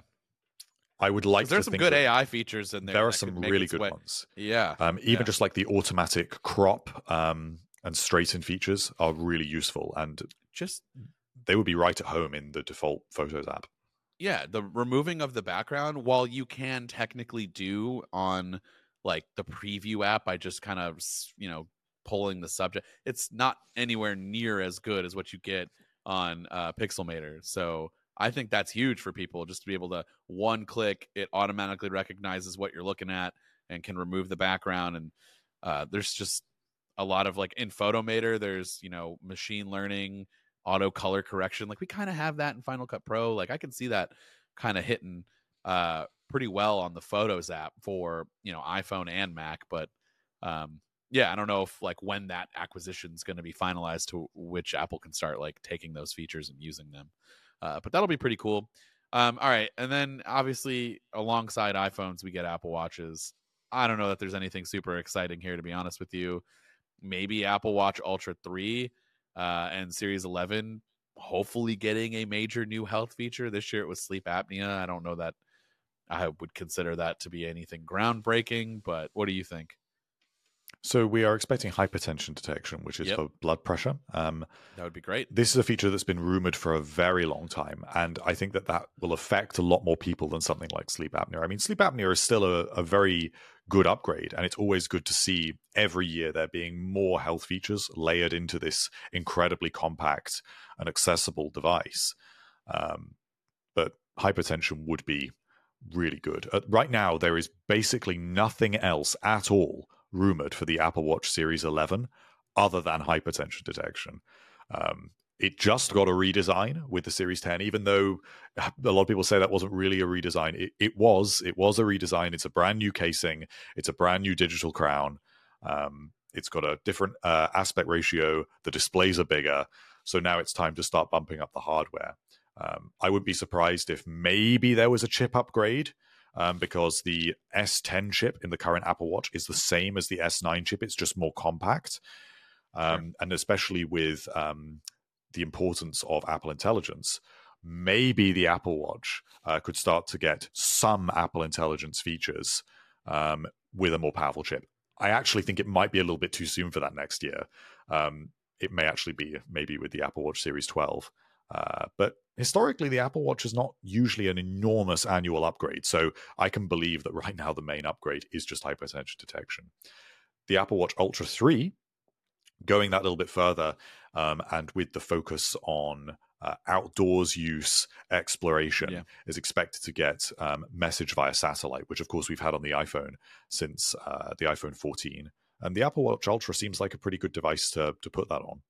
I would like to There's some think good that A I features in there. there are that some could make really its good way. ones. Yeah. Um, even yeah. just like the automatic crop um, and straighten features are really useful, and just they would be right at home in the default Photos app. Yeah, the removing of the background, while you can technically do on like the preview app by just kind of, you know, pulling the subject, it's not anywhere near as good as what you get on uh, Pixelmator. So I think that's huge for people, just to be able to one click, it automatically recognizes what you're looking at and can remove the background. And uh, there's just a lot of like in Photomator, there's, you know, machine learning, auto color correction. Like we kind of have that in Final Cut Pro. Like I can see that kind of hitting uh, pretty well on the Photos app for, you know, iPhone and Mac. But um, yeah, I don't know if like when that acquisition is going to be finalized to which Apple can start like taking those features and using them. Uh, but that'll be pretty cool. Um, all right. And then obviously alongside iPhones, we get Apple Watches. I don't know that there's anything super exciting here, to be honest with you. Maybe Apple Watch Ultra three uh, and Series eleven, hopefully getting a major new health feature. This year it was sleep apnea. I don't know that I would consider that to be anything groundbreaking, but what do you think? So we are expecting hypertension detection, which is Yep. for blood pressure. Um, that would be great. This is a feature that's been rumored for a very long time, and I think that that will affect a lot more people than something like sleep apnea. I mean, sleep apnea is still a, a very good upgrade, and it's always good to see every year there being more health features layered into this incredibly compact and accessible device. Um, but hypertension would be really good. Uh, right now, there is basically nothing else at all rumored for the Apple Watch Series eleven other than hypertension detection. Um, it just got a redesign with the Series ten, even though a lot of people say that wasn't really a redesign. It, it was. It was a redesign. It's a brand new casing. It's a brand new digital crown. Um, it's got a different uh, aspect ratio. The displays are bigger. So now it's time to start bumping up the hardware. Um, I wouldn't be surprised if maybe there was a chip upgrade, um, because the S ten chip in the current Apple Watch is the same as the S nine chip. It's just more compact. Um, sure. And especially with um, the importance of Apple Intelligence, maybe the Apple Watch uh, could start to get some Apple Intelligence features um, with a more powerful chip. I actually think it might be a little bit too soon for that next year. Um, it may actually be maybe with the Apple Watch Series twelve. Uh, but historically, the Apple Watch is not usually an enormous annual upgrade. So I can believe that right now the main upgrade is just hypertension detection. The Apple Watch Ultra three, going that little bit further, um, and with the focus on uh, outdoors use exploration, yeah. is expected to get um, message via satellite, which of course we've had on the iPhone since uh, the iPhone fourteen. And the Apple Watch Ultra seems like a pretty good device to to put that on.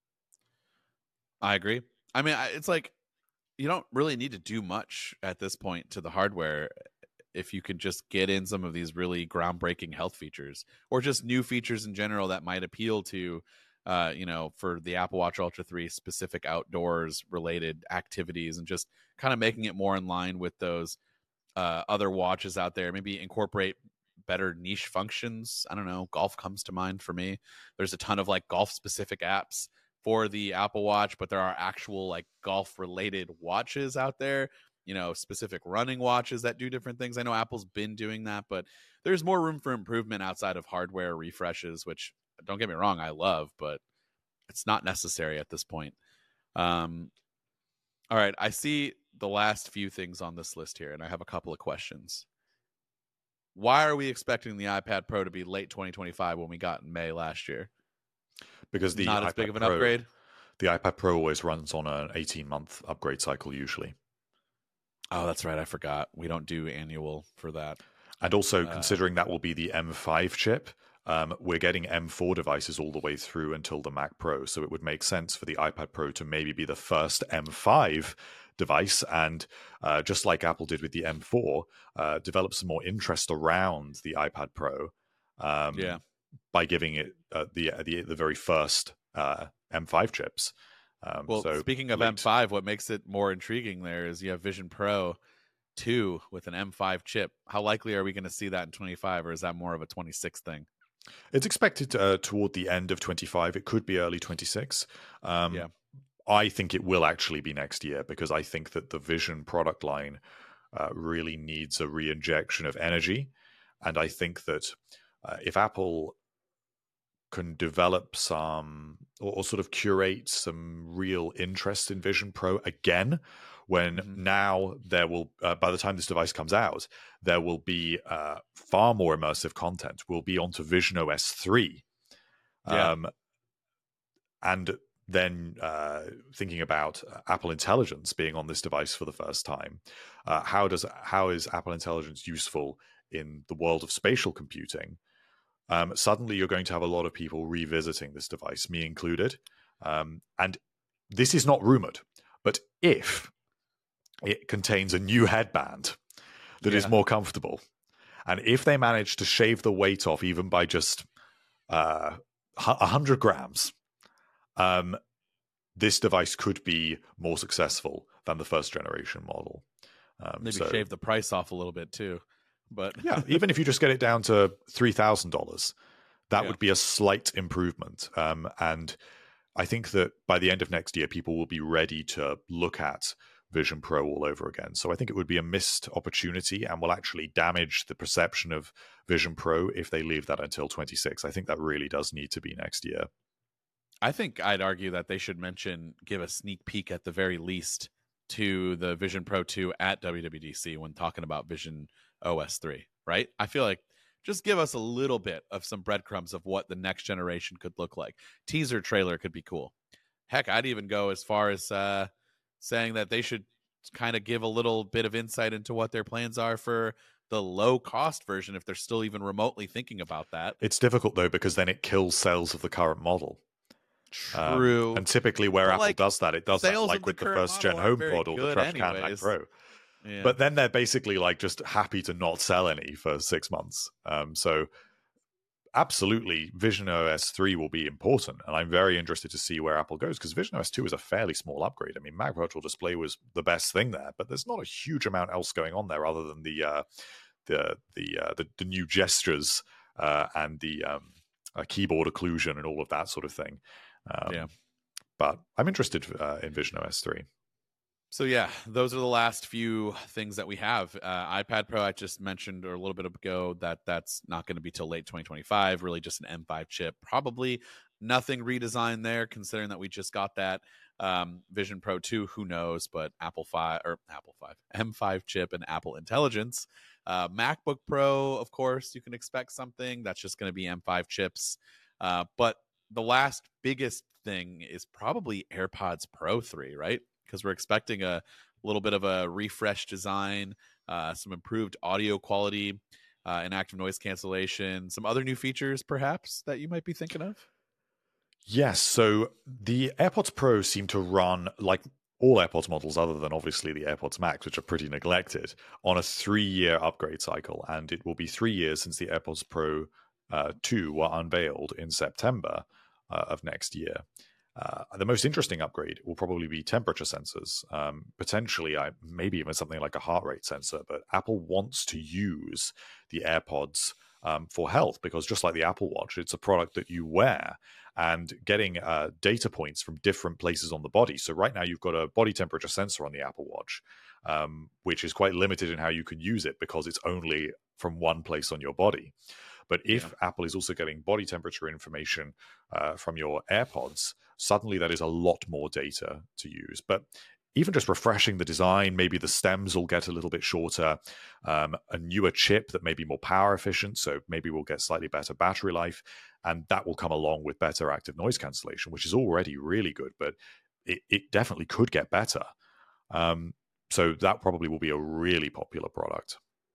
I agree. I mean, it's like you don't really need to do much at this point to the hardware if you could just get in some of these really groundbreaking health features or just new features in general that might appeal to, uh, you know, for the Apple Watch Ultra three specific outdoors related activities, and just kind of making it more in line with those uh, other watches out there. Maybe incorporate better niche functions. I don't know. Golf comes to mind for me. There's a ton of like golf specific apps for the Apple Watch, but there are actual like golf related watches out there, you know, specific running watches that do different things. I know Apple's been doing that, but there's more room for improvement outside of hardware refreshes, which, don't get me wrong, I love, but it's not necessary at this point. Um, all right. I see the last few things on this list here, and I have a couple of questions. Why are we expecting the iPad Pro to be late twenty twenty-five when we got in May last year? Because the not iPad as big of an Pro, upgrade. The iPad Pro always runs on an eighteen month upgrade cycle usually. Oh, that's right. I forgot. We don't do annual for that. And also, uh, considering that will be the M five chip, um, we're getting M four devices all the way through until the Mac Pro. So it would make sense for the iPad Pro to maybe be the first M five device, and uh, just like Apple did with the M four, uh, develop some more interest around the iPad Pro. Um, yeah. By giving it uh, the, the the very first uh, M five chips. Um, well, so speaking of late. M five, what makes it more intriguing there is you have Vision Pro two with an M five chip. How likely are we going to see that in twenty-five, or is that more of a twenty-six thing? It's expected uh, toward the end of twenty-five. It could be early twenty-six. Um, yeah. I think it will actually be next year, because I think that the Vision product line uh, really needs a re-injection of energy. And I think that uh, if Apple can develop some or, or sort of curate some real interest in Vision Pro again, when mm-hmm. now there will, uh, by the time this device comes out, there will be uh, far more immersive content. We'll be onto Vision O S three. Yeah. Um, and then uh, thinking about Apple Intelligence being on this device for the first time, uh, how does how is Apple Intelligence useful in the world of spatial computing? Um, suddenly you're going to have a lot of people revisiting this device, me included. Um, and this is not rumored, but if it contains a new headband that yeah. is more comfortable, and if they manage to shave the weight off even by just uh, one hundred grams, um, this device could be more successful than the first generation model. Um, Maybe so, shave the price off a little bit too. But yeah, even if you just get it down to three thousand dollars, that yeah. would be a slight improvement. Um, and I think that by the end of next year, people will be ready to look at Vision Pro all over again. So I think it would be a missed opportunity and will actually damage the perception of Vision Pro if they leave that until twenty-six. I think that really does need to be next year. I think I'd argue that they should mention, give a sneak peek at the very least to the Vision Pro two at W W D C when talking about Vision O S three, right? I feel like just give us a little bit of some breadcrumbs of what the next generation could look like. Teaser trailer could be cool. Heck, I'd even go as far as uh, saying that they should kind of give a little bit of insight into what their plans are for the low-cost version, if they're still even remotely thinking about that. It's difficult, though, because then it kills sales of the current model. True. Um, and typically where but Apple like, does that, it does that like the with the first-gen HomePod or the TrushCan Mac Pro. Yeah. But then they're basically like just happy to not sell any for six months. Um, so absolutely, Vision O S three will be important. And I'm very interested to see where Apple goes, because Vision O S two is a fairly small upgrade. I mean, Mac Virtual Display was the best thing there, but there's not a huge amount else going on there other than the uh, the the, uh, the the new gestures uh, and the um, uh, keyboard occlusion and all of that sort of thing. Um, yeah. But I'm interested uh, in Vision O S three. So yeah, those are the last few things that we have. Uh, iPad Pro, I just mentioned or a little bit ago that that's not going to be till late twenty twenty-five. Really, just an M five chip, probably nothing redesigned there, considering that we just got that um, Vision Pro two. Who knows? But Apple five or Apple five M five chip and Apple Intelligence. Uh, MacBook Pro, of course, you can expect something that's just going to be M five chips. Uh, but the last biggest thing is probably AirPods Pro three, right? Because we're expecting a little bit of a refresh design, uh, some improved audio quality, uh, and active noise cancellation, some other new features perhaps that you might be thinking of. Yes, so the AirPods Pro seem to run like all AirPods models, other than obviously the AirPods Max, which are pretty neglected, on a three-year upgrade cycle. And it will be three years since the AirPods Pro uh, two were unveiled in September uh, of next year. Uh, the most interesting upgrade will probably be temperature sensors, um, potentially I, maybe even something like a heart rate sensor. But Apple wants to use the AirPods um, for health, because just like the Apple Watch, it's a product that you wear, and getting uh, data points from different places on the body. So right now you've got a body temperature sensor on the Apple Watch, um, which is quite limited in how you can use it because it's only from one place on your body. But if yeah. Apple is also getting body temperature information uh, from your AirPods, suddenly that is a lot more data to use. But even just refreshing the design, maybe the stems will get a little bit shorter, um, a newer chip that may be more power efficient, so maybe we'll get slightly better battery life, and that will come along with better active noise cancellation, which is already really good, but it, it definitely could get better. Um, so that probably will be a really popular product.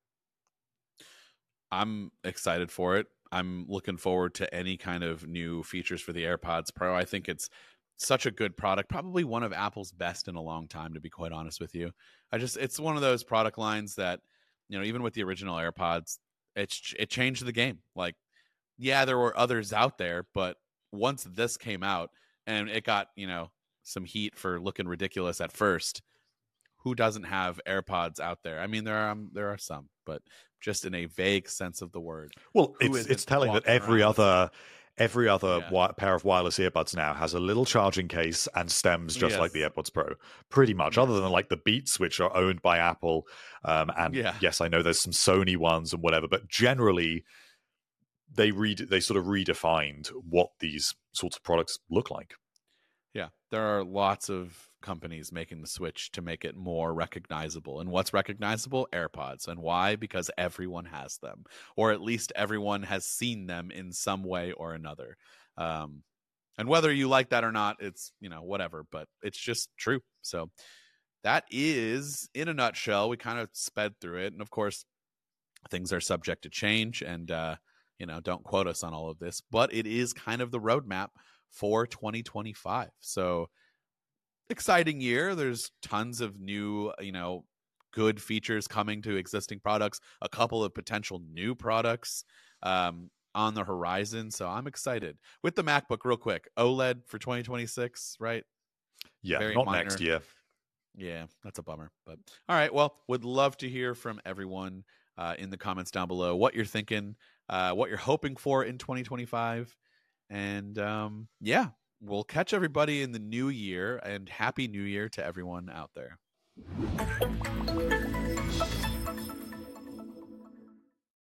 I'm excited for it. I'm looking forward to any kind of new features for the AirPods Pro. I think it's such a good product, probably one of Apple's best in a long time, to be quite honest with you. I just, it's one of those product lines that, you know, even with the original AirPods, it's, it changed the game. Like, yeah, there were others out there, but once this came out and it got, you know, some heat for looking ridiculous at first, who doesn't have AirPods out there? I mean, there are, um, there are some, but just in a vague sense of the word. Well, Who it's, it's telling that every other every other yeah. wi- pair of wireless earbuds now has a little charging case and stems just yes. like the AirPods Pro, pretty much, yes. other than like the Beats, which are owned by Apple. Um, and yeah. yes, I know there's some Sony ones and whatever, but generally they read they sort of redefined what these sorts of products look like. Yeah, there are lots of companies making the switch to make it more recognizable. And what's recognizable? AirPods. And why? Because everyone has them, or at least everyone has seen them in some way or another. Um, and whether you like that or not, it's, you know, whatever, but it's just true. So that is, in a nutshell, we kind of sped through it. And of course, things are subject to change, and, uh, you know, don't quote us on all of this, but it is kind of the roadmap for twenty twenty-five. So exciting year. There's tons of new, you know, good features coming to existing products, a couple of potential new products um, on the horizon. So I'm excited. With the MacBook, real quick, OLED for twenty twenty-six, right? Yeah, Very not minor. Next year. Yeah, that's a bummer. But all right, well, would love to hear from everyone uh, in the comments down below what you're thinking, uh, what you're hoping for in twenty twenty-five. And um, yeah, we'll catch everybody in the new year, and happy new year to everyone out there.